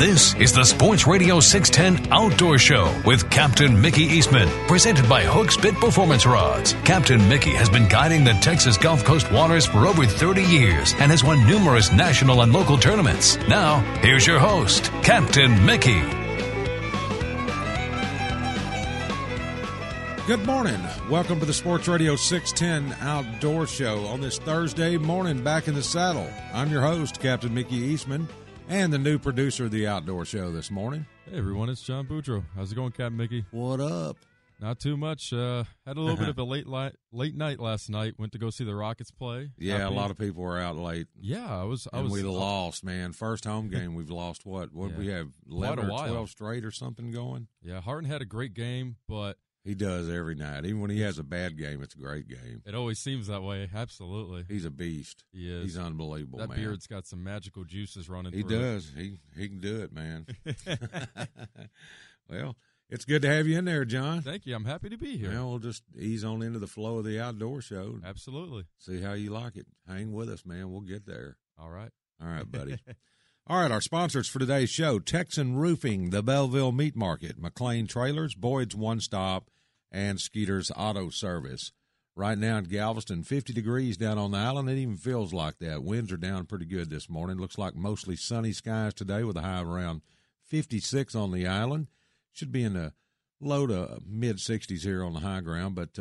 This is the Sports Radio 610 Outdoor Show with Captain Mickey Eastman, presented by Hook Spit Performance Rods. Captain Mickey has been guiding the Texas Gulf Coast waters for over 30 years and has won numerous national and local tournaments. Now, here's your host, Captain Mickey. Good morning. Welcome to the Sports Radio 610 Outdoor Show on this Thursday morning, back in the saddle. I'm your host, Captain Mickey Eastman, and the new producer of the Outdoor Show this morning. Hey, everyone, it's John Boudreaux. How's it going, Captain Mickey? What up? Not too much. Had a little bit of a late night last night. Went to go see the Rockets play. Yeah, Happy. a lot of people were out late. Yeah, we lost, man. First home game, we've lost what? What we have, 11 or 12 straight or something going? Yeah, Harden had a great game, but he does every night. Even when he has a bad game, it's a great game. It always seems that way. Absolutely. He's a beast. He is. He's unbelievable, that man. beard's got some magical juices running He through does. He can do it, man. Well, it's good to have you in there, John. Thank you. I'm happy to be here. Well, we'll just ease on into the flow of the Outdoor Show. Absolutely. See how you like it. Hang with us, man. We'll get there. All right. All right, buddy. All right, our sponsors for today's show, Texan Roofing, the Belleville Meat Market, McLean Trailers, Boyd's One Stop, and Skeeter's Auto Service. Right now in Galveston, 50 degrees down on the island. It even feels like that. Winds are down pretty good this morning. Looks like mostly sunny skies today with a high of around 56 on the island. Should be in the low to mid-60s here on the high ground, but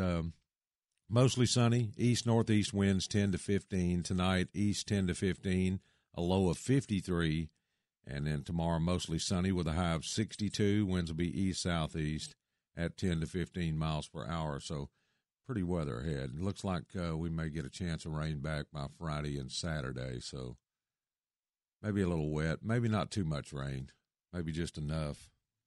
mostly sunny. East-northeast winds 10 to 15. Tonight, east 10 to 15, a low of 53. And then tomorrow, mostly sunny with a high of 62. Winds will be east-southeast at 10 to 15 miles per hour. So pretty weather ahead. It looks like we may get a chance of rain back by Friday and Saturday. So maybe a little wet, maybe not too much rain, maybe just enough.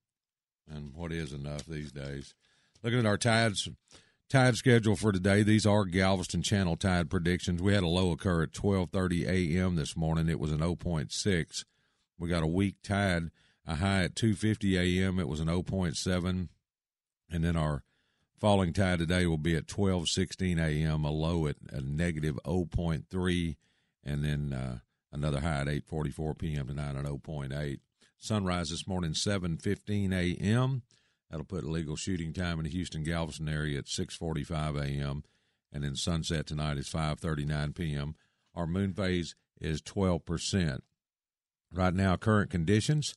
And what is enough these days? Looking at our tide schedule for today, these are Galveston Channel tide predictions. We had a low occur at 12:30 a.m. this morning. It was an 0.6. We got a weak tide, a high at 2:50 a.m. It was an 0.7. And then our falling tide today will be at 12:16 a.m., a low at a negative 0.3, and then another high at 8:44 p.m. tonight at 0.8. Sunrise this morning, 7:15 a.m. That'll put legal shooting time in the Houston-Galveston area at 6:45 a.m. And then sunset tonight is 5:39 p.m. Our moon phase is 12%. Right now, current conditions,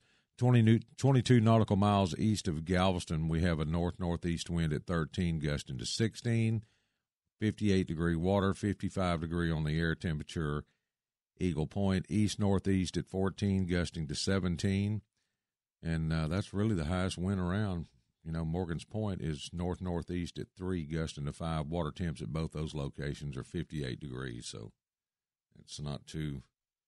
22 nautical miles east of Galveston, we have a north-northeast wind at 13, gusting to 16, 58-degree water, 55-degree on the air temperature. Eagle Point, east-northeast at 14, gusting to 17. And that's really the highest wind around. You know, Morgan's Point is north-northeast at 3, gusting to 5. Water temps at both those locations are 58 degrees, so it's not too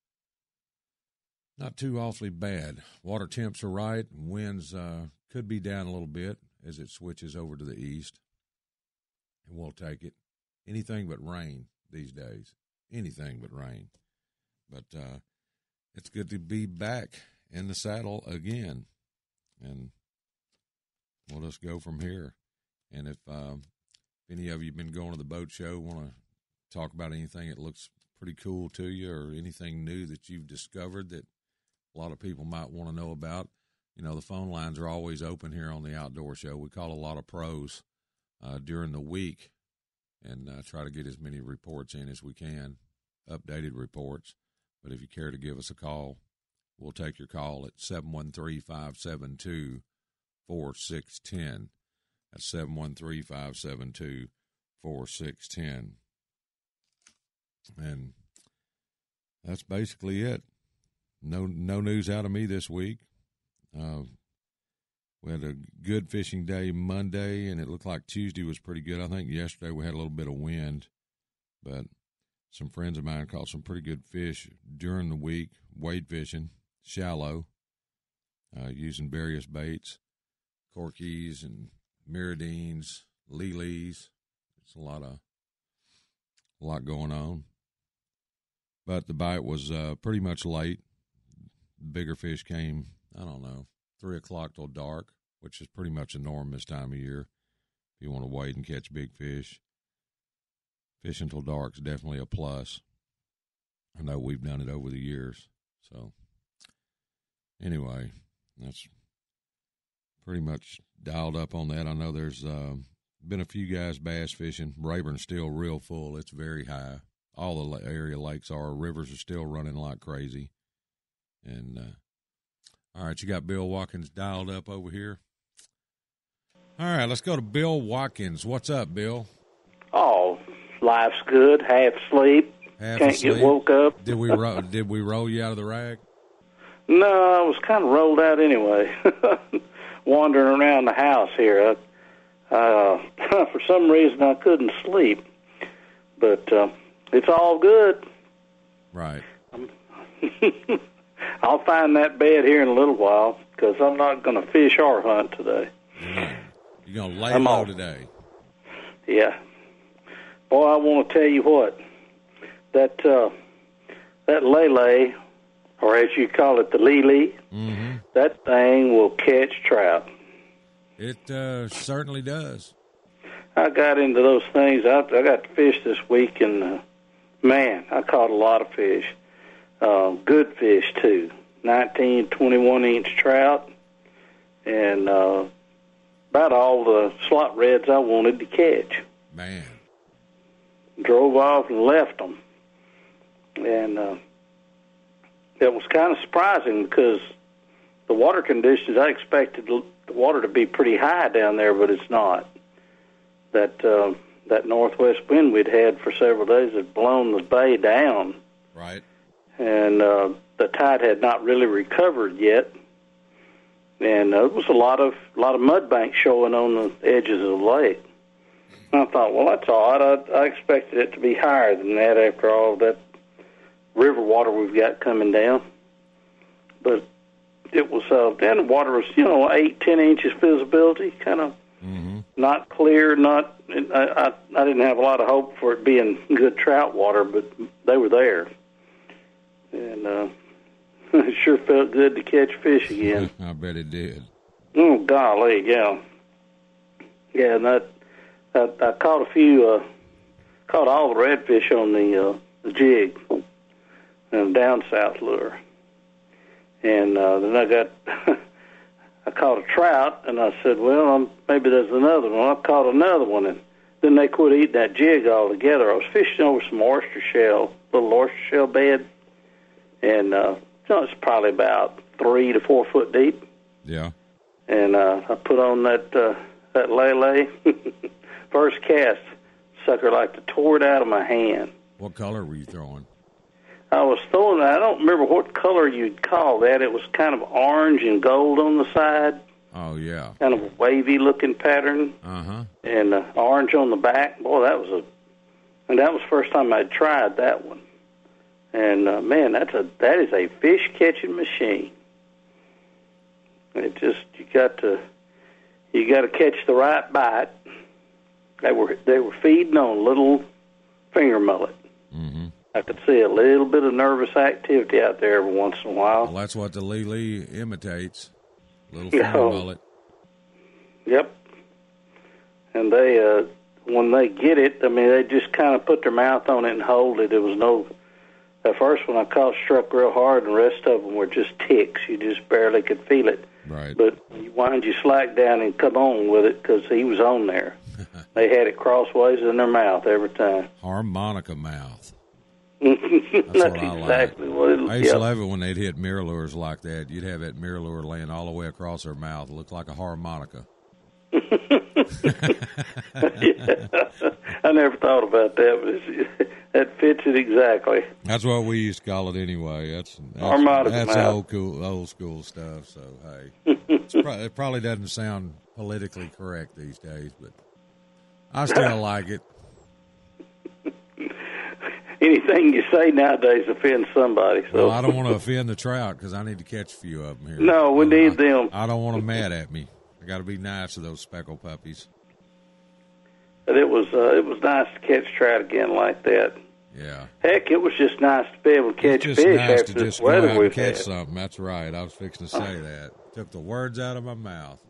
awfully bad. Water temps are right. Winds could be down a little bit as it switches over to the east. And we'll take it. Anything but rain these days. Anything but rain. But it's good to be back in the saddle again. And we'll just go from here. And if any of you have been going to the boat show, want to talk about anything that looks pretty cool to you or anything new that you've discovered that a lot of people might want to know about, you know, the phone lines are always open here on the Outdoor Show. We call a lot of pros during the week and try to get as many reports in as we can, updated reports. But if you care to give us a call, we'll take your call at 713-572-4610. That's 713-572-4610. And that's basically it. No news out of me this week. We had a good fishing day Monday, and it looked like Tuesday was pretty good. I think yesterday we had a little bit of wind, but some friends of mine caught some pretty good fish during the week, wade fishing, shallow, using various baits, corkies and miradines, lilies. It's a lot going on. But the bite was pretty much late. Bigger fish came, 3 o'clock till dark, which is pretty much a norm this time of year. If you want to wade and catch big fish, fishing till dark is definitely a plus. I know we've done it over the years. So anyway, that's pretty much dialed up on that. I know there's been a few guys bass fishing. Rayburn's still real full. It's very high. All the area lakes are. Rivers are still running like crazy. And, all right, you got Bill Watkins dialed up over here. All right, let's go to Bill Watkins. What's up, Bill? Oh, life's good. Half asleep. Half Can't asleep. get woke up. Did we roll you out of the rag? No, I was kind of rolled out anyway. Wandering around the house here. For some reason, I couldn't sleep. But it's all good. Right. I'll find that bed here in a little while because I'm not going to fish or hunt today. You're going to lay low today. Yeah. Boy, I want to tell you what. That lele, or as you call it, the lele, that thing will catch trout. It certainly does. I got into those things. I got to fish this week, and, man, I caught a lot of fish. Good fish, too. 19, 21-inch trout, and about all the slot reds I wanted to catch. Man. Drove off and left them. And it was kind of surprising because the water conditions, I expected the water to be pretty high down there, but it's not. That northwest wind we'd had for several days had blown the bay down. Right. And the tide had not really recovered yet. And there was a lot of mud banks showing on the edges of the lake. And I thought, well, that's odd. I expected it to be higher than that after all that river water we've got coming down. But it was, then the water was, 8, 10 inches visibility, kind of not clear, I didn't have a lot of hope for it being good trout water, but they were there. And it sure felt good to catch fish again. I bet it did. Oh, golly, yeah. Yeah, and I caught a few, caught all the redfish on the jig and down south lure. And then I caught a trout, and I said, well, maybe there's another one. I caught another one, and then they quit eating that jig altogether. I was fishing over some little oyster shell bed, and it's probably about 3 to 4 foot deep. Yeah. And I put on that lele. First cast, sucker like to tore it out of my hand. What color were you throwing? I was throwing, I don't remember what color you'd call that. It was kind of orange and gold on the side. Oh, yeah. Kind of a wavy-looking pattern. Uh-huh. And orange on the back. Boy, that was the first time I'd tried that one. And, man, that is a fish-catching machine. It just, you got to catch the right bite. They were feeding on little finger mullet. Mm-hmm. I could see a little bit of nervous activity out there every once in a while. Well, that's what the lele imitates. Little finger mullet. Yep. And they, when they get it, I mean, they just kind of put their mouth on it and hold it. There was the first one I caught struck real hard, and the rest of them were just ticks. You just barely could feel it. Right. But you wind your slack down and come on with it because he was on there. They had it crossways in their mouth every time. Harmonica mouth. That's what I exactly like. what it I used to love it when they'd hit mirror lures like that. You'd have that mirror lure laying all the way across their mouth. It looked like a harmonica. Yeah. I never thought about that, but that fits it exactly. That's what we used to call it anyway. That's old school stuff. So hey, it probably doesn't sound politically correct these days, but I still like it. Anything you say nowadays offends somebody. So well, I don't want to offend the trout because I need to catch a few of them here. No, we need them. I don't want them mad at me. I got to be nice to those speckled puppies. But it was nice to catch trout again like that. Yeah. Heck, it was just nice to be able to catch fish nice after this weather we've had. Catch something. That's right. I was fixing to say that. Took the words out of my mouth.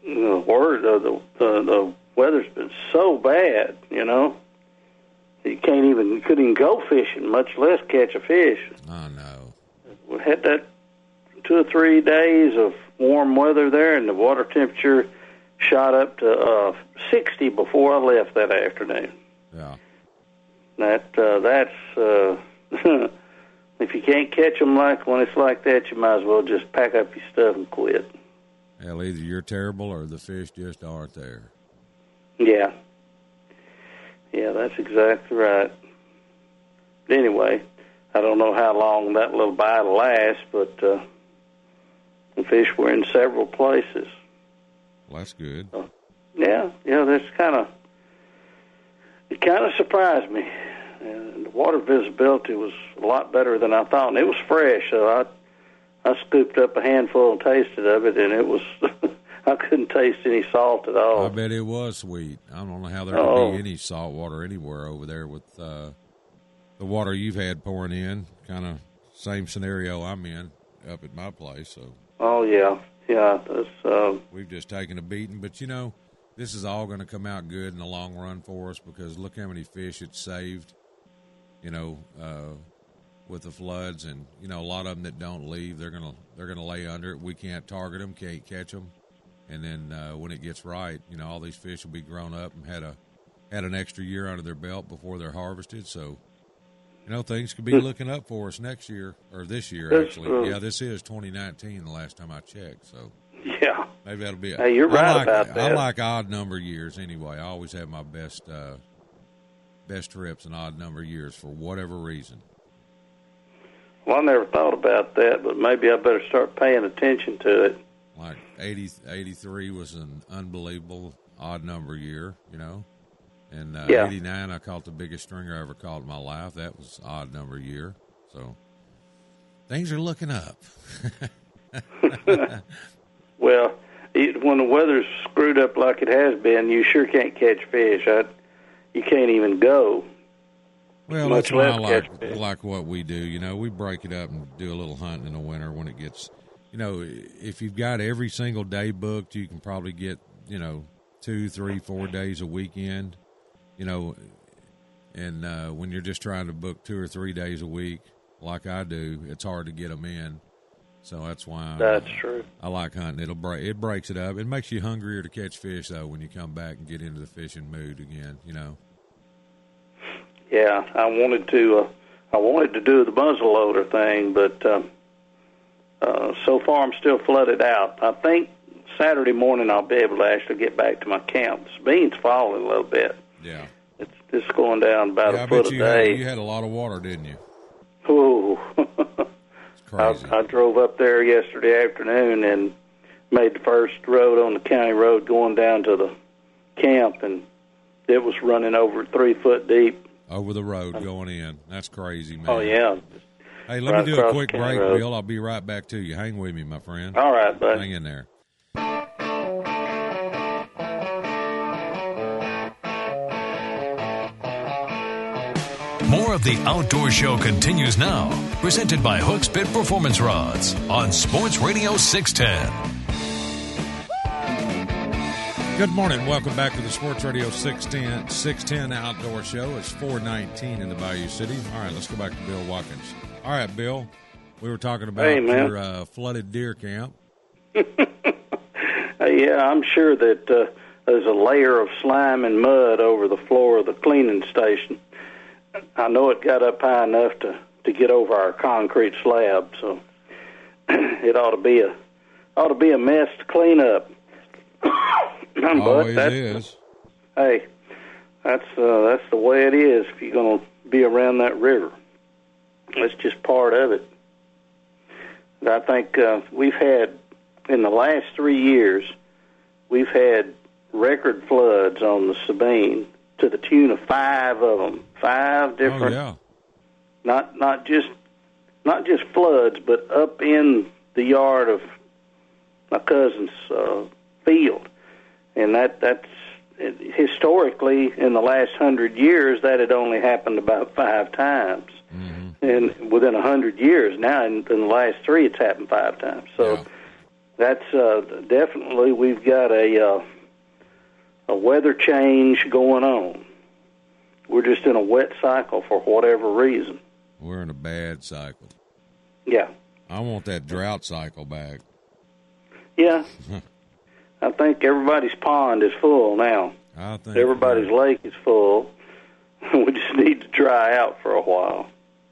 The weather's been so bad, You couldn't even go fishing, much less catch a fish. I know. We had that or 3 days of warm weather there, and the water temperature shot up to 60 before I left that afternoon. Yeah. That's if you can't catch them when it's like that, you might as well just pack up your stuff and quit. Hell, either you're terrible or the fish just aren't there. Yeah. Yeah, that's exactly right. Anyway, I don't know how long that little bite will last, but the fish were in several places. Well, that's good. Yeah, that's it kind of surprised me. And the water visibility was a lot better than I thought, and it was fresh, so I scooped up a handful and tasted of it, and it was I couldn't taste any salt at all. I bet it was sweet. I don't know how there could be any salt water anywhere over there with the water you've had pouring in. Kind of same scenario I'm in up at my place. So. Oh yeah. We've just taken a beating, but this is all going to come out good in the long run for us because look how many fish it's saved. With the floods, and a lot of them that don't leave, they're gonna lay under it. We can't target them, can't catch them, and then when it gets right, all these fish will be grown up and had an extra year under their belt before they're harvested. So, things could be looking up for us next year or this year actually. Yeah, this is 2019, the last time I checked. So yeah, maybe that'll be. Hey, you're right about that. I like odd number years anyway. I always have my best trips in odd number years for whatever reason. Well, I never thought about that, but maybe I better start paying attention to it. Like 83 was an unbelievable odd number year, And 89, I caught the biggest stringer I ever caught in my life. That was odd number year. So things are looking up. Well, when the weather's screwed up like it has been, you sure can't catch fish. You can't even go. Well, that's why I like what we do. We break it up and do a little hunting in the winter when it gets, if you've got every single day booked, you can probably get, 2, 3, 4 days a weekend, and when you're just trying to book 2 or 3 days a week, like I do, it's hard to get them in. So that's why that's true. I like hunting. It breaks it up. It makes you hungrier to catch fish, though, when you come back and get into the fishing mood again, Yeah, I wanted to do the muzzleloader thing, but so far I'm still flooded out. I think Saturday morning I'll be able to actually get back to my camp. The Sabine's falling a little bit. Yeah. It's just going down about a foot a day. You had a lot of water, didn't you? Ooh. It's crazy. I drove up there yesterday afternoon and made the first road on the county road going down to the camp, and it was running over 3 foot deep. Over the road going in. That's crazy, man. Oh, yeah. Hey, let me do a quick break, Bill. I'll be right back to you. Hang with me, my friend. All right, buddy. Hang in there. More of the Outdoor Show continues now. Presented by Hooks Pit Performance Rods on Sports Radio 610. Good morning. Welcome back to the Sports Radio 610 Outdoor Show. It's 4:19 in the Bayou City. All right, let's go back to Bill Watkins. All right, Bill, we were talking about your flooded deer camp. Yeah, I'm sure that there's a layer of slime and mud over the floor of the cleaning station. I know it got up high enough to get over our concrete slab, so it ought to be a mess to clean up. Always is. Hey, that's the way it is if you're going to be around that river. That's just part of it. And I think we've had, in the last 3 years, we've had record floods on the Sabine to the tune of 5 of them. 5 different. Oh, yeah. Not just floods, but up in the yard of my cousin's field. And that's historically, in the last 100 years, that had only happened about 5 times. Mm-hmm. And within 100 years, now in the last 3, it's happened 5 times. So that's definitely, we've got a weather change going on. We're just in a wet cycle for whatever reason. We're in a bad cycle. Yeah. I want that drought cycle back. Yeah. I think everybody's pond is full now. I think everybody's lake is full. We just need to dry out for a while.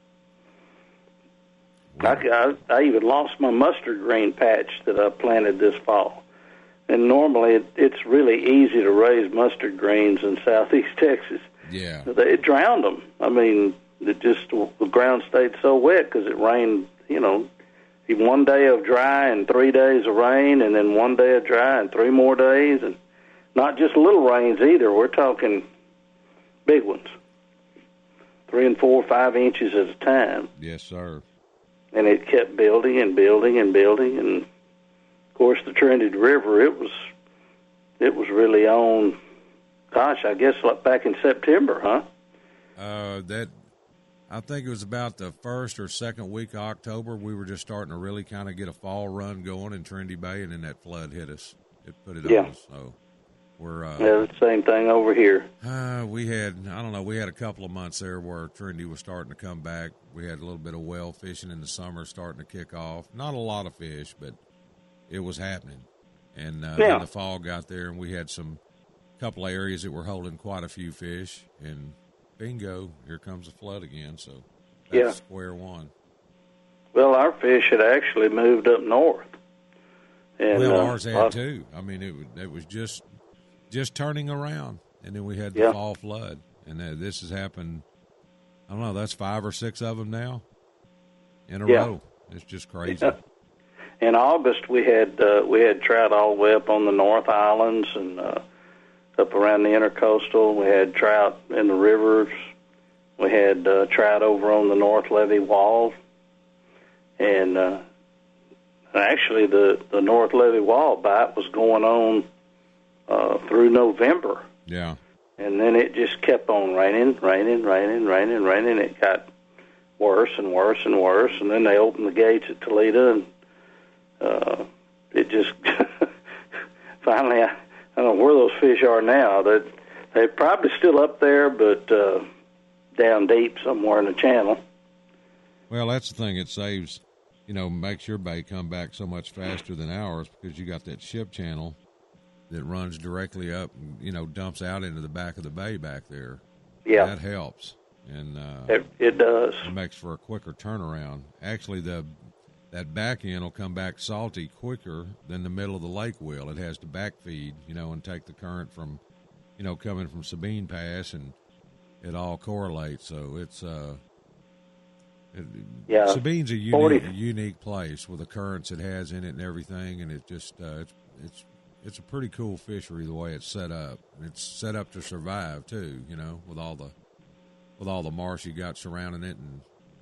I even lost my mustard green patch that I planted this fall. And normally it's really easy to raise mustard greens in southeast Texas. Yeah. It drowned them. I mean, the ground stayed so wet because it rained, one day of dry and 3 days of rain, and then 1 day of dry and 3 more days. And not just little rains either. We're talking big ones, 3 and 4, 5 inches at a time. Yes, sir. And it kept building and building and building. And, of course, the Trinity River, it was really on, gosh, I guess like back in September, huh? I think it was about the first or second week of October. We were just starting to really kind of get a fall run going in Trinity Bay, and then that flood hit us. It put it on us. So we're the same thing over here. We had a couple of months there where Trinity was starting to come back. We had a little bit of whale fishing in the summer starting to kick off. Not a lot of fish, but it was happening. And then the fall got there, and we had couple of areas that were holding quite a few fish, and bingo, here comes the flood again. So that's square one. Well, our fish had actually moved up north. And, ours had too. I mean, it was just turning around, and then we had the fall flood, and this has happened. I don't know. That's 5 or 6 of them now in a row. It's just crazy. In August, we had trout all the way up on the North Islands and up around the Intercoastal. We had trout in the rivers. We had trout over on the North Levee Wall, and actually the North Levee Wall bite was going on through November. Yeah. And then it just kept on raining. It got worse and worse and worse. And then they opened the gates at Toledo, and it just finally, I don't know where those fish are now. They're probably still up there, but down deep somewhere in the channel. Well, that's the thing. It saves, makes your bay come back so much faster than ours because you got that ship channel that runs directly up, dumps out into the back of the bay back there. Yeah. That helps. And it does. It makes for a quicker turnaround. Actually, that back end will come back salty quicker than the middle of the lake will. It has to back feed, and take the current from, coming from Sabine Pass, and it all correlates. So it's Sabine's a unique place with the currents it has in it and everything, and it just it's a pretty cool fishery the way it's set up. And it's set up to survive too, with all the marsh you got surrounding it, and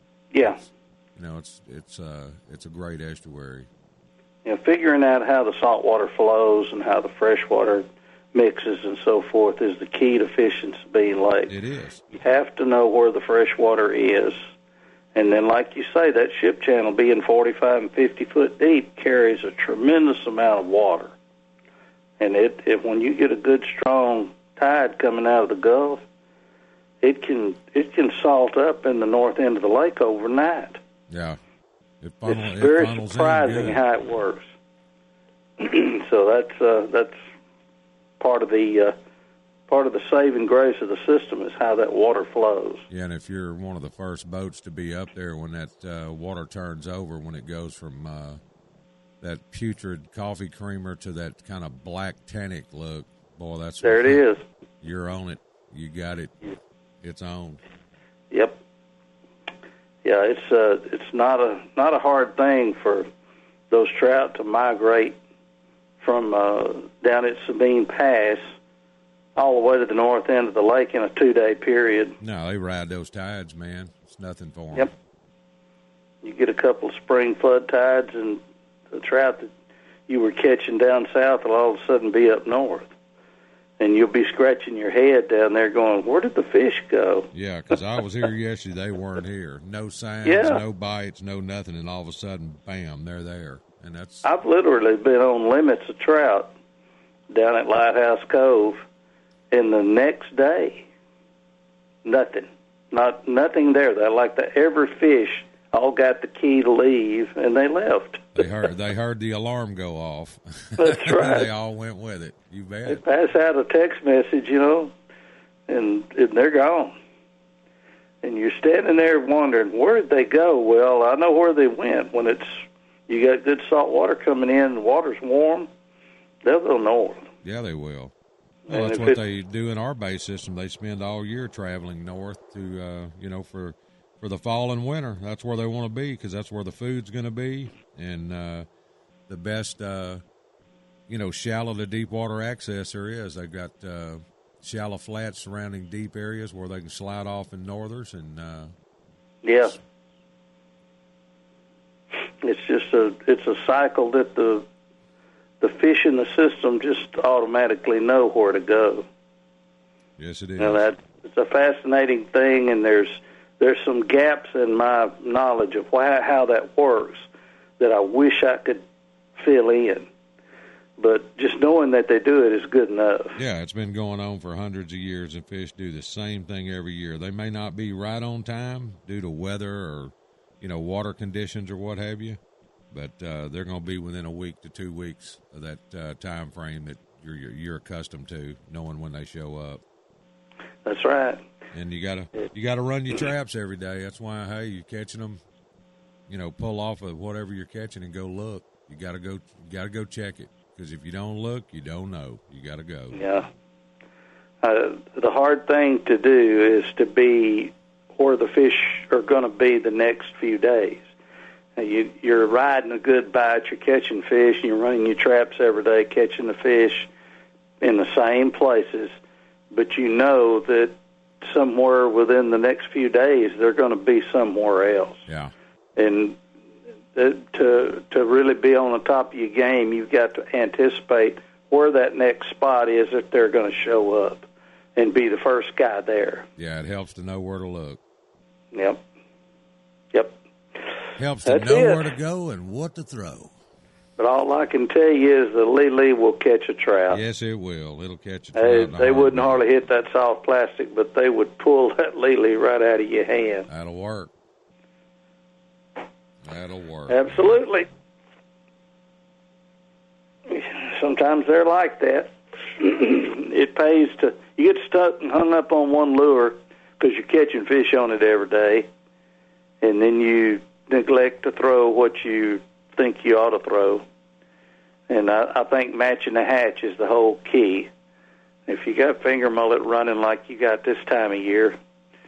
it's a great estuary. Figuring out how the salt water flows and how the fresh water mixes and so forth is the key to fishing Sabine Lake. It is. You have to know where the fresh water is. And then, like you say, that ship channel being 45 and 50 foot deep carries a tremendous amount of water. And when you get a good, strong tide coming out of the Gulf, it can salt up in the north end of the lake overnight. Yeah. It's very surprising how it works. So that's part of the saving grace of the system is how that water flows. Yeah, and if you're one of the first boats to be up there when that water turns over, when it goes from that putrid coffee creamer to that kind of black tannic look, boy, that's there it is. You're on it. You got it. It's on. Yep. Yeah, it's not a hard thing for those trout to migrate from down at Sabine Pass all the way to the north end of the lake in a 2-day period. No, they ride those tides, man. It's nothing for them. Yep. You get a couple of spring flood tides, and the trout that you were catching down south will all of a sudden be up north. And you'll be scratching your head down there going, where did the fish go? Yeah, because I was here yesterday. They weren't here. No signs, no bites, no nothing. And all of a sudden, bam, they're there. And I've literally been on limits of trout down at Lighthouse Cove, and the next day, nothing. Nothing there. Every fish all got the key to leave, and they left. They heard the alarm go off. That's right. They all went with it. You bet. They pass out a text message, and they're gone. And you're standing there wondering, where'd they go? Well, I know where they went. When you got good salt water coming in, the water's warm, they'll go north. Yeah, they will. Well, that's what they do in our base system. They spend all year traveling north to, for the fall and winter. That's where they want to be because that's where the food's going to be. And the best, shallow to deep water access there is. They've got shallow flats surrounding deep areas where they can slide off in northers. And yeah. It's just a cycle that the fish in the system just automatically know where to go. Yes, it is. It's a fascinating thing, and there's some gaps in my knowledge of how that works that I wish I could fill in. But just knowing that they do it is good enough. Yeah, it's been going on for hundreds of years, and fish do the same thing every year. They may not be right on time due to weather or, water conditions or what have you, but they're going to be within a week to 2 weeks of that time frame that you're accustomed to, knowing when they show up. That's right. And you gotta run your traps every day. That's why, hey, you're catching them, pull off of whatever you're catching and go look. You gotta go check it, because if you don't look, you don't know. You gotta go. Yeah. The hard thing to do is to be where the fish are going to be the next few days. You're riding a good bite, you're catching fish, and you're running your traps every day, catching the fish in the same places, but you know that somewhere within the next few days they're going to be somewhere else. Yeah. And to really be on the top of your game, you've got to anticipate where that next spot is that they're going to show up and be the first guy there. Yeah, it helps to know where to look. Yep. Helps to know where to go and what to throw. But all I can tell you is the Lee will catch a trout. Yes, it will. It'll catch a trout. They wouldn't hardly hit that soft plastic, but they would pull that Lee right out of your hand. That'll work. Absolutely. Sometimes they're like that. It pays to... You get stuck and hung up on one lure because you're catching fish on it every day, and then you neglect to throw what you think you ought to throw. And I think matching the hatch is the whole key. If you got finger mullet running like you got this time of year,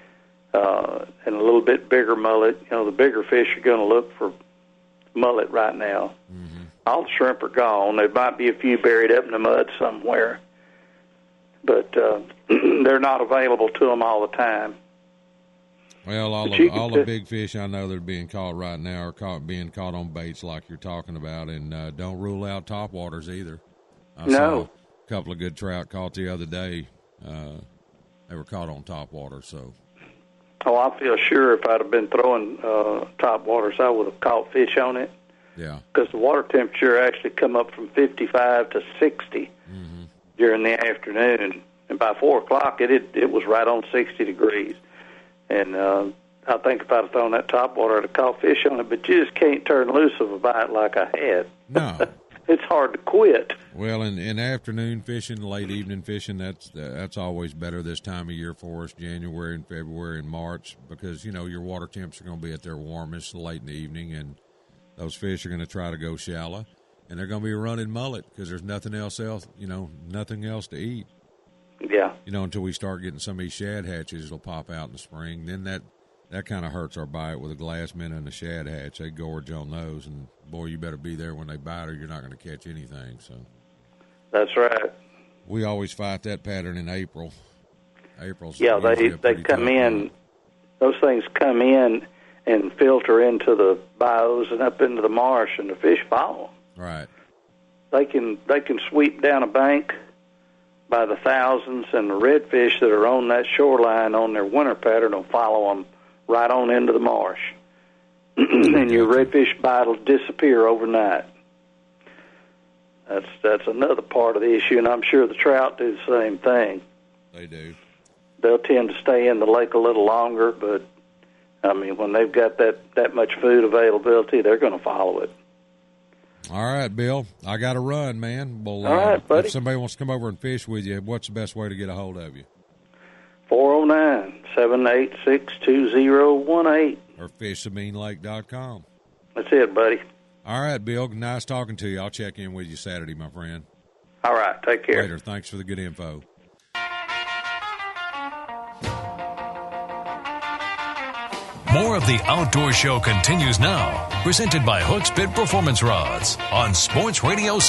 and a little bit bigger mullet, the bigger fish are going to look for mullet right now. Mm-hmm. All the shrimp are gone. There might be a few buried up in the mud somewhere, but they're not available to them all the time. Well, all the big fish I know that are being caught right now are being caught on baits like you're talking about, and don't rule out topwaters either. I saw a couple of good trout caught the other day. They were caught on topwater, so. Oh, I feel sure if I'd have been throwing topwaters, I would have caught fish on it. Yeah. Because the water temperature actually come up from 55 to 60 during the afternoon, and by 4 o'clock it was right on 60 degrees. And I think if I'd have thrown that topwater, I'd have caught fish on it, but you just can't turn loose of a bite like I had. No. It's hard to quit. Well, in afternoon fishing, late evening fishing, that's always better this time of year for us, January and February and March, because, your water temps are going to be at their warmest late in the evening, and those fish are going to try to go shallow, and they're going to be running mullet because there's nothing else, nothing else to eat. Yeah. Until we start getting some of these shad hatches that'll pop out in the spring. Then that kind of hurts our bite with a glass minnow and a shad hatch. They gorge on those, and, boy, you better be there when they bite or you're not going to catch anything. So that's right. We always fight that pattern in April. They come in. Those things come in and filter into the bayous and up into the marsh, and the fish follow them. Right. They can sweep down a bank by the thousands, and the redfish that are on that shoreline on their winter pattern will follow them right on into the marsh. And your redfish bite will disappear overnight. That's another part of the issue, and I'm sure the trout do the same thing. They do. They'll tend to stay in the lake a little longer, but I mean, when they've got that much food availability, they're going to follow it. All right, Bill. I got to run, man. Well, all right, buddy. If somebody wants to come over and fish with you, what's the best way to get a hold of you? 409-786-2018. Or fishsabineLake.com. That's it, buddy. All right, Bill. Nice talking to you. I'll check in with you Saturday, my friend. All right. Take care. Later. Thanks for the good info. More of the Outdoor Show continues now. Presented by Hooks Pit Performance Rods on Sports Radio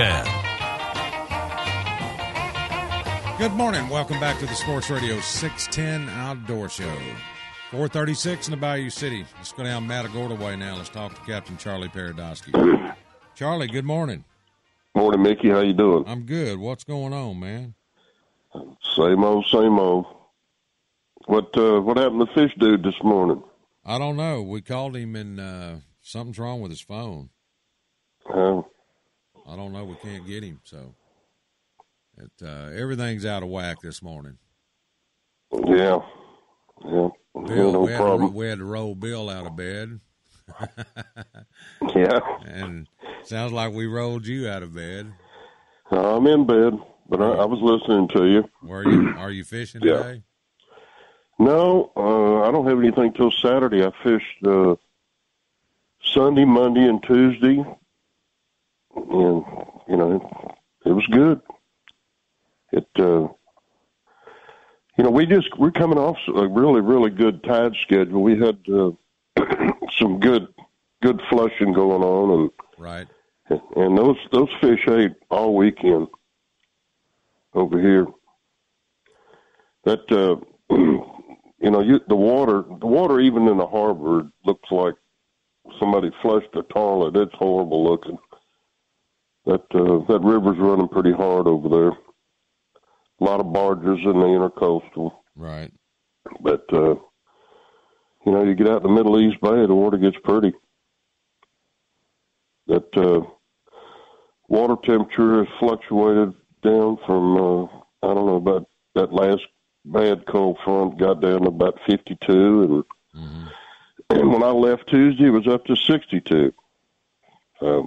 610. Good morning. Welcome back to the Sports Radio 610 Outdoor Show. 436 in the Bayou City. Let's go down Matagorda way now. Let's talk to Captain Charlie Paradosky. Charlie, good morning. Morning, Mickey. How you doing? I'm good. What's going on, man? Same old, same old. What happened to the fish dude this morning? I don't know. We called him and something's wrong with his phone. I don't know. We can't get him, so everything's out of whack this morning. Yeah. Bill, no problem. We had to roll Bill out of bed. Yeah. And sounds like we rolled you out of bed. I'm in bed, but I was listening to you. Are you fishing today? No, I don't have anything till Saturday. I fished Sunday, Monday, and Tuesday, and it was good. We're coming off a really, really good tide schedule. We had some good flushing going on, and right, and those fish ate all weekend over here. That the water even in the harbor looks like somebody flushed a toilet. It's horrible looking. That river's running pretty hard over there. A lot of barges in the intercoastal. Right. But, you get out in the Middle East Bay, the water gets pretty. That water temperature has fluctuated down from, about that last bad cold front got down to about 52. And when I left Tuesday, it was up to 62. So,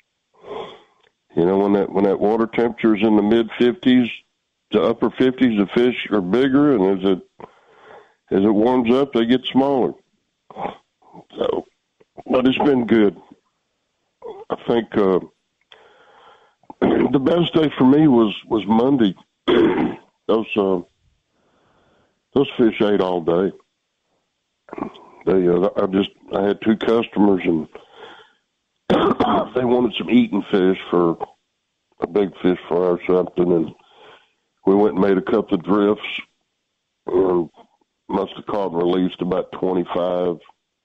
when that water temperature is in the mid-50s, to upper 50s, the fish are bigger, and as it warms up, they get smaller. So, but it's been good. I think the best day for me was Monday. Those fish ate all day. I had two customers, and they wanted some eating fish for a big fish fry or something, and we went and made a couple of drifts and must have caught and released about 25,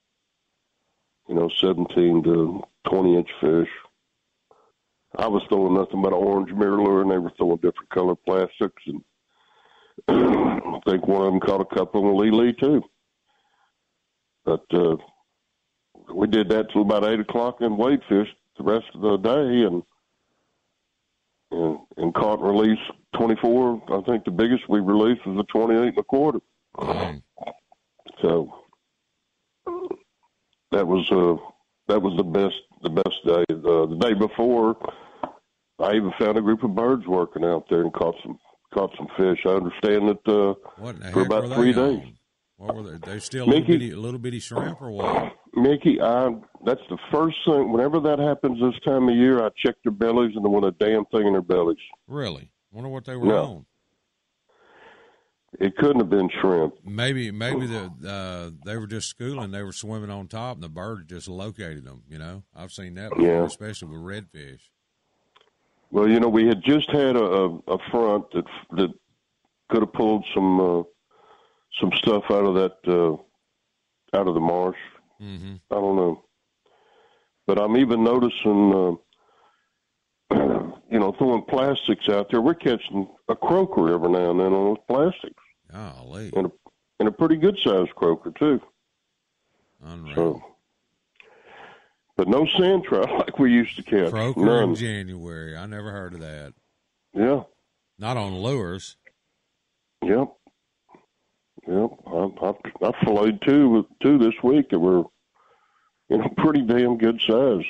17 to 20-inch fish. I was throwing nothing but an orange MirrOlure, and they were throwing different colored plastics. And I think one of them caught a couple of Lee too. But we did that till about 8 o'clock and wade fished the rest of the day and caught and released 24. I think the biggest we released was a 28 1/4. So that was the best day. The day before, I even found a group of birds working out there and caught some fish. I understand that for about 3 days. What were they? They're still little bitty shrimp or what? Mickey, that's the first thing. Whenever that happens this time of year, I check their bellies, and there wasn't a damn thing in their bellies. Really? Wonder what they were on. It couldn't have been shrimp. Maybe they were just schooling. They were swimming on top, and the bird just located them. I've seen that before, especially with redfish. Well, we had just had a front that could have pulled some stuff out of the marsh. Mm-hmm. I don't know, but I'm even noticing, throwing plastics out there. We're catching a croaker every now and then on those plastics. Golly. And a pretty good sized croaker too. Unreal. So, but no sand trout like we used to catch. Croaker None. in January. I never heard of that. Yeah. Not on lures. Yep. Yep, I've filleted two this week that were, pretty damn good size.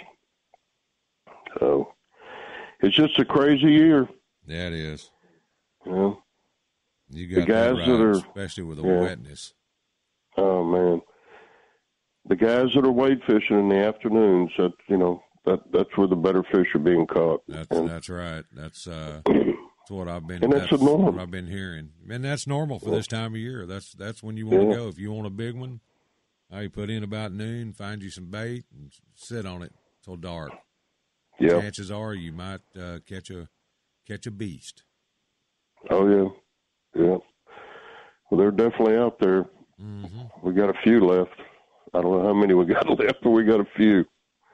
So it's just a crazy year. Yeah, it is. Yeah. You got the guys that right, that are, especially with the wetness. Oh man, the guys that are wade fishing in the afternoons, that's where the better fish are being caught. That's right. That's what I've been. And that's normal. What I've been hearing, and that's normal for this time of year. That's when you want to go. If you want a big one, you put in about noon, find you some bait, and sit on it till dark. Yeah. Chances are you might catch a beast. Oh yeah. Yeah. Well, they're definitely out there. Mm-hmm. We got a few left. I don't know how many we got left, but we got a few.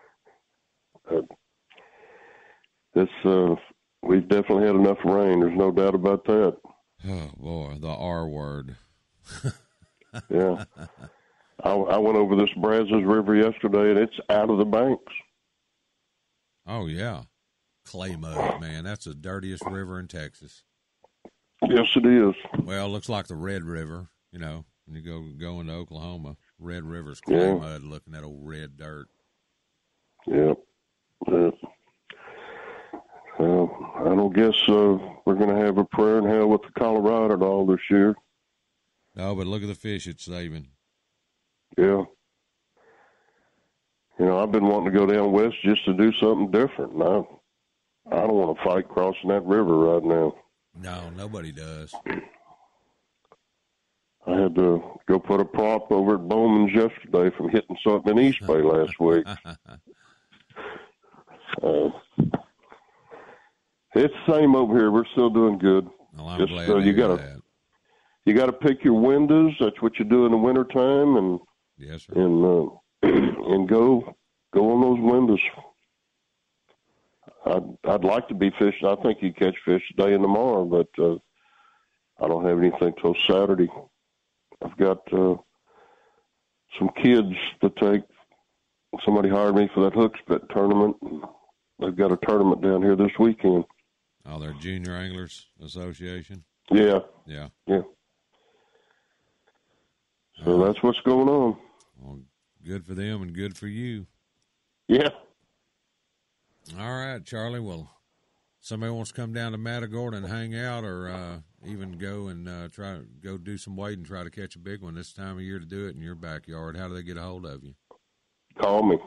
We've definitely had enough rain. There's no doubt about that. Oh boy, the R word. Yeah. I went over this Brazos River yesterday, and it's out of the banks. Oh yeah, clay mud, man. That's the dirtiest river in Texas. Yes, it is. Well, it looks like the Red River, when you go into Oklahoma. Red River's clay mud, looking at old red dirt. Yeah. I don't guess we're going to have a prayer in hell with the Colorado at all this year. No, but look at the fish it's saving. Yeah. I've been wanting to go down west just to do something different. And I don't want to fight crossing that river right now. No, nobody does. I had to go put a prop over at Bowman's yesterday from hitting something in East Bay last week. It's the same over here. We're still doing good. Well, I'm glad to hear that. You got to pick your windows. That's what you do in the wintertime, and yes, sir. And go on those windows. I'd like to be fishing. I think you catch fish today and tomorrow, but I don't have anything till Saturday. I've got some kids to take. Somebody hired me for that hook spit tournament. They've got a tournament down here this weekend. Oh, they're Junior Anglers Association? Yeah. Yeah. Yeah. So that's what's going on. Well, good for them and good for you. Yeah. All right, Charlie. Well, somebody wants to come down to Matagorda and hang out, or even go and try to go do some wading, try to catch a big one this time of year to do it in your backyard. How do they get a hold of you? Call me,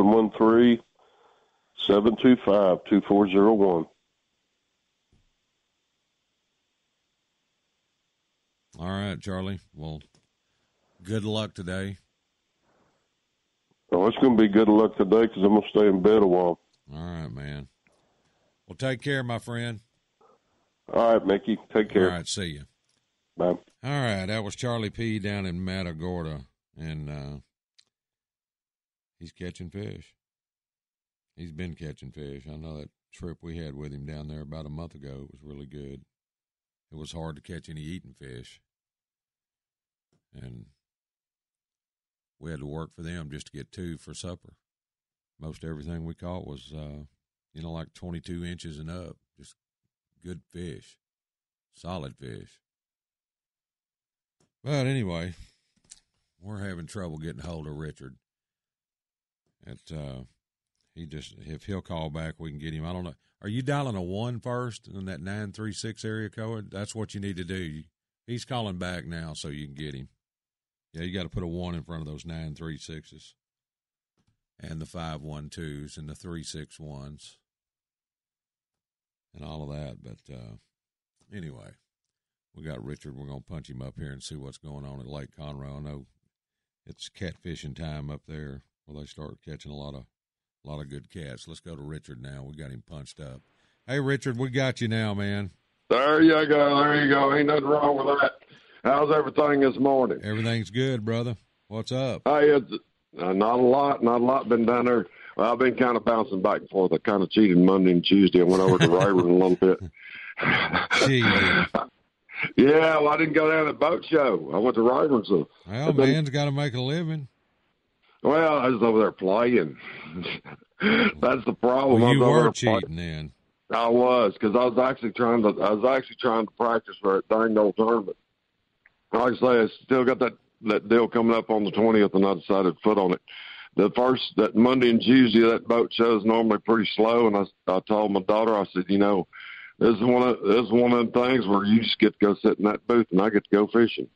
713-725-2401. All right, Charlie. Well, good luck today. Oh, it's going to be good luck today because I'm going to stay in bed a while. All right, man. Well, take care, my friend. All right, Mickey. Take care. All right, see you. Bye. All right, that was Charlie P. down in Matagorda, and he's catching fish. He's been catching fish. I know that trip we had with him down there about a month ago was really good. It was hard to catch any eating fish, and we had to work for them just to get 2 for supper. Most everything we caught was, like 22 inches and up. Just good fish, solid fish. But anyway, we're having trouble getting a hold of Richard. If he'll call back, we can get him. I don't know. Are you dialing a 1 first in that 936 area code? That's what you need to do. He's calling back now so you can get him. Yeah, you got to put a 1 in front of those 936s and the 512s and the 361s and all of that. But anyway, we got Richard. We're going to punch him up here and see what's going on at Lake Conroe. I know it's catfishing time up there where they start catching a lot of good cats. Let's go to Richard now. We got him punched up. Hey, Richard, we got you now, man. There you go. Ain't nothing wrong with that. How's everything this morning? Everything's good, brother. What's up? Hey, it's, not a lot been down there. Well, I've been kind of bouncing back and forth. I kind of cheated Monday and Tuesday. I went over to Rayburn a little bit. Cheated. Yeah, well, I didn't go down to the boat show. I went to Rayburn. So well, man's got to make a living. Well, I was over there playing. That's the problem. Well, you were cheating then. I was, because I was actually trying to practice for a dang old tournament. like I say, I still got that deal coming up on the 20th, and I decided to put on it. That Monday and Tuesday, that boat show is normally pretty slow, and I told my daughter, I said, this is one of the things where you just get to go sit in that booth, and I get to go fishing.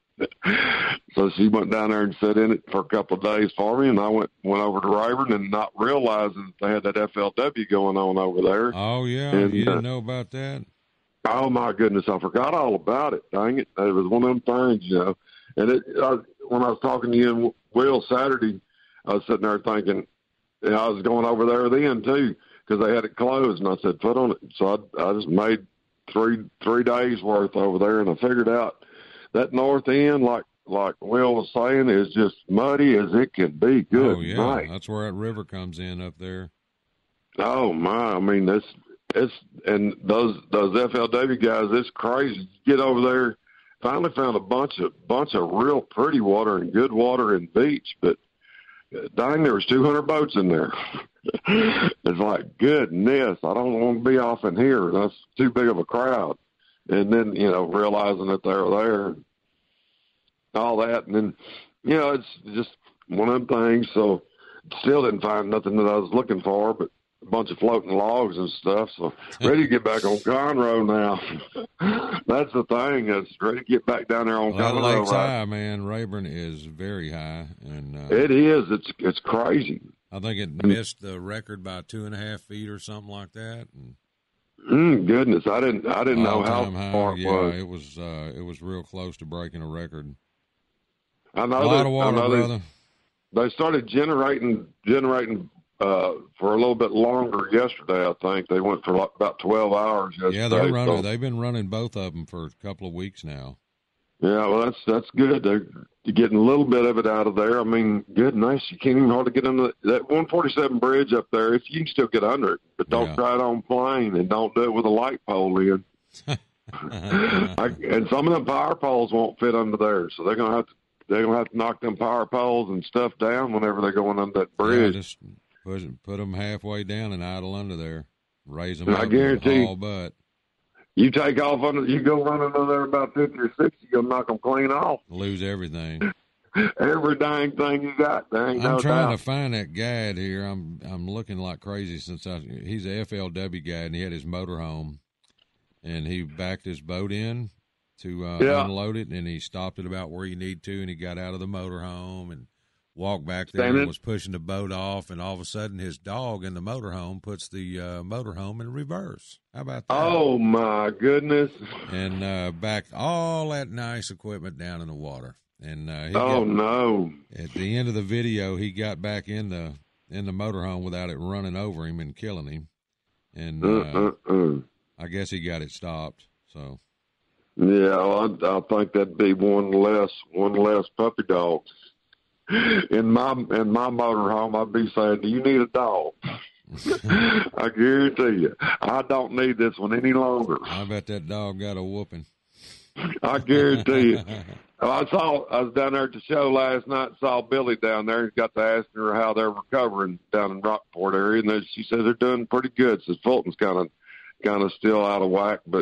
So she went down there and sat in it for a couple of days for me, and I went over to Rayburn and not realizing that they had that FLW going on over there. Oh, yeah. And, you didn't know about that? Oh, my goodness. I forgot all about it. Dang it. It was one of them things, And when I was talking to you and Will Saturday, I was sitting there thinking, I was going over there then, too, because they had it closed. And I said, put on it. So I just made three days' worth over there, and I figured out that north end, like Will was saying, is just muddy as it can be. Good Oh, yeah. night. That's where that river comes in up there. Oh, my. I mean, and those FLW guys, it's crazy. You get over there, finally found a bunch of real pretty water and good water and beach, but dang, there was 200 boats in there. It's like, goodness, I don't want to be off in here. That's too big of a crowd. And then, realizing that they were there and all that. And then, it's just one of them things. So still didn't find nothing that I was looking for, but a bunch of floating logs and stuff. So ready to get back on Conroe now. That's the thing. It's ready to get back down there on That Conroe. lake's Right? high, man. Rayburn is very high. And It is. It's crazy. I think it missed the record by 2.5 feet or something like that. And Goodness, I didn't know how all-time far high. it was. Yeah, it was real close to breaking a record. I know A lot of water, brother. They started generating for a little bit longer yesterday. I think they went for about 12 hours yesterday. Yeah, they're running. So, They've been running both of them for a couple of weeks now. yeah, well, that's good. They're getting a little bit of it out of there. I mean, goodness, you can't even hardly get under that 147 bridge up there. If you can still get under it, but don't try it on plane, and don't do it with a light pole in. And some of them power poles won't fit under there, so they're gonna have to knock them power poles and stuff down whenever they're going under that bridge. Yeah, just put them halfway down and idle under there. Raise them And up I guarantee all butt. you take off you go running under there about 50 or 60, you'll knock them clean off. Lose everything. Every dang thing you got. There ain't I'm no trying doubt. to find that guide here. I'm looking like crazy since he's a FLW guy, and he had his motorhome, and he backed his boat in to unload it, and he stopped it about where you need to, and he got out of the motorhome and walked back there and was pushing the boat off, and all of a sudden his dog in the motorhome puts the motorhome in reverse. How about that? Oh, my goodness. And backed all that nice equipment down in the water. And no. At the end of the video, he got back in the motorhome without it running over him and killing him. And I guess he got it stopped. So yeah, well, I think that'd be one less puppy dog. In my motorhome, I'd be saying, "Do you need a dog?" I guarantee you, I don't need this one any longer. I bet that dog got a whooping. I guarantee you. I was down there at the show last night, saw Billy down there, and got to asking her how they're recovering down in Rockport area, and she said they're doing pretty good. Says Fulton's kind of still out of whack, but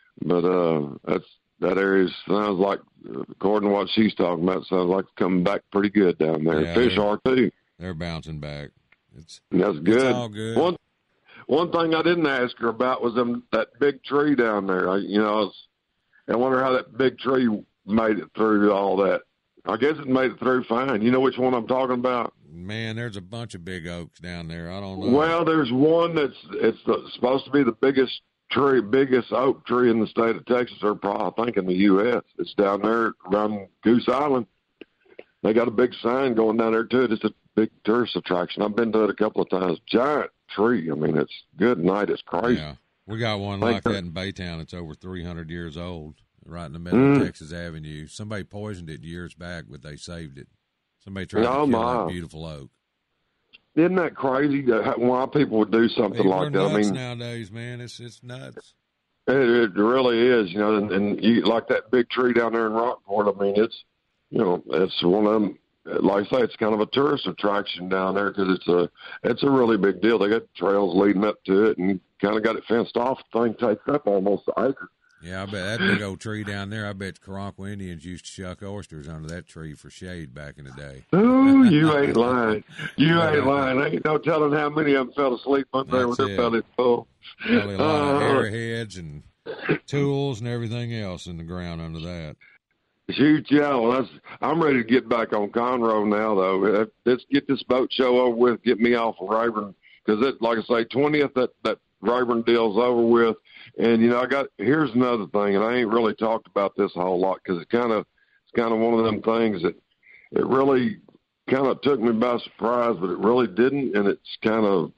that area sounds like, according to what she's talking about, sounds like it's coming back pretty good down there. Yeah, Fish are too. They're bouncing back. That's good. It's all good. One thing I didn't ask her about was that big tree down there. I wonder how that big tree made it through all that. I guess it made it through fine. You know which one I'm talking about? Man, there's a bunch of big oaks down there. I don't know. Well, there's one it's supposed to be the biggest oak tree in the state of Texas, or probably, I think, in the U.S. It's down there around Goose Island. They got a big sign going down there, too. It's a big tourist attraction. I've been to it a couple of times. Giant tree. I mean, it's good night. It's crazy. Yeah. We got one like that in Baytown. It's over 300 years old, right in the middle of Texas Avenue. Somebody poisoned it years back, but they saved it. Somebody tried to kill that beautiful oak. Isn't that crazy? Why people would do something like that? Nuts I mean, nowadays, man, it's nuts. It really is, and you like that big tree down there in Rockport. I mean, it's one of them. Like I say, it's kind of a tourist attraction down there because it's a really big deal. They got trails leading up to it, and kind of got it fenced off. The thing takes up almost an acre. Yeah, I bet that big old tree down there, I bet Karanqua Indians used to shuck oysters under that tree for shade back in the day. Ooh, you ain't lying. You ain't lying. Ain't no telling how many of them fell asleep up there with their bellies full. Probably a lot of arrowheads and tools and everything else in the ground under that. Shoot, yeah. Well, I'm ready to get back on Conroe now, though. Let's get this boat show over with, get me off of Rayburn, because like I say, 20th, that Rayburn deal's over with. And, here's another thing, and I ain't really talked about this a whole lot because it's kind of one of them things that it really kind of took me by surprise, but it really didn't. And it's kind of,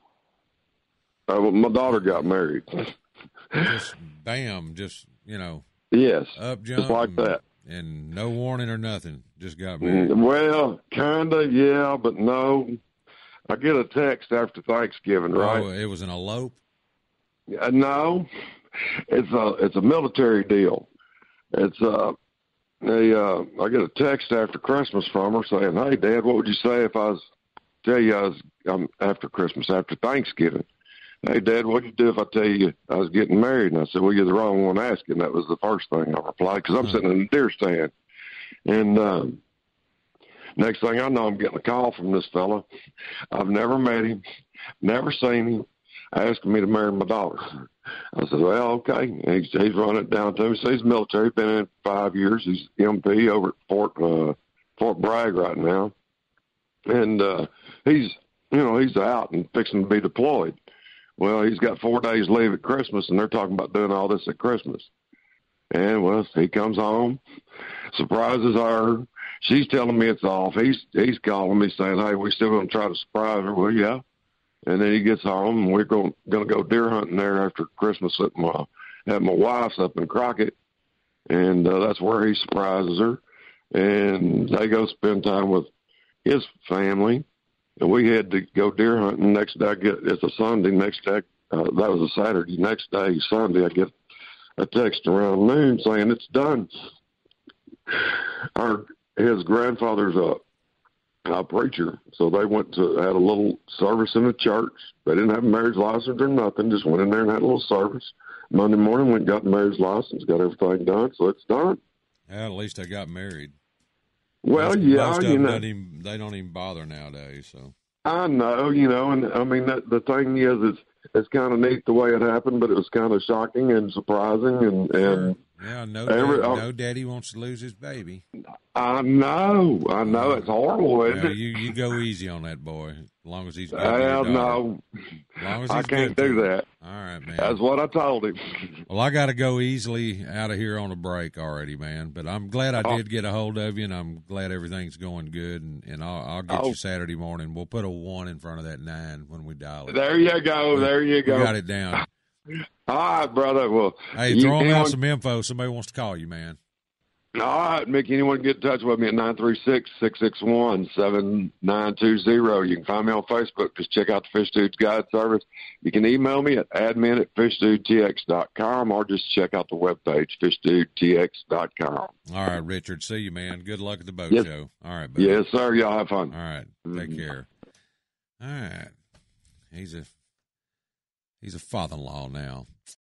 my daughter got married. Just bam, yes, up jump. Just like that. And no warning or nothing, just got married. Well, kind of, yeah, but no. I get a text after Thanksgiving, right? Oh, it was an elope? No, it's a military deal. It's I get a text after Christmas from her saying, "Hey, Dad, what would you say if I was after Christmas, after Thanksgiving? Hey, Dad, what'd you do if I tell you I was getting married?" And I said, "Well, you're the wrong one asking." That was the first thing I replied because I'm sitting in a deer stand. And next thing I know, I'm getting a call from this fella. I've never met him, never seen him, asking me to marry my daughter. I said, "Well, okay." And he's running it down to me. So he's military, been in it 5 years. He's MP over at Fort Bragg right now. And he's out and fixing to be deployed. Well, he's got 4 days leave at Christmas, and they're talking about doing all this at Christmas. And, well, he comes home, surprises her. She's telling me it's off. He's calling me saying, "Hey, we still going to try to surprise her?" Well, yeah. And then he gets home, and we're going to go deer hunting there after Christmas at my wife's up in Crockett. And that's where he surprises her. And they go spend time with his family. And we had to go deer hunting. Next day, it's a Sunday. Next day, that was a Saturday. Next day, Sunday, I get a text around noon saying it's done. His grandfather's a preacher, so they had a little service in the church. They didn't have a marriage license or nothing. Just went in there and had a little service. Monday morning, went and got the marriage license, got everything done, so it's done. Yeah, at least they got married. Well, most of them they don't even bother nowadays. So I know, and I mean the thing is, it's kind of neat the way it happened, but it was kind of shocking and surprising, and yeah, no daddy wants to lose his baby. I know, it's horrible, isn't it? You go easy on that boy, as long as he's good. No, as long as he's I can't good do that. All right, man. That's what I told him. Well, I got to go easily out of here on a break already, man. But I'm glad I did get a hold of you, and I'm glad everything's going good. And I'll get you Saturday morning. We'll put a 1 in front of that 9 when we dial it. There you go. We got it down. All right, brother. Well, hey, throw me out some info. Somebody wants to call you, man. All right, Mickey, anyone get in touch with me at 936-661-7920. You can find me on Facebook. Just check out the Fish Dudes Guide Service. You can email me at admin@fishdudetx.com or just check out the webpage, fishdudetx.com. All right, Richard. See you, man. Good luck at the boat show. All right, buddy. Yes, sir. Y'all have fun. All right. Take care. All right. He's a father-in-law now.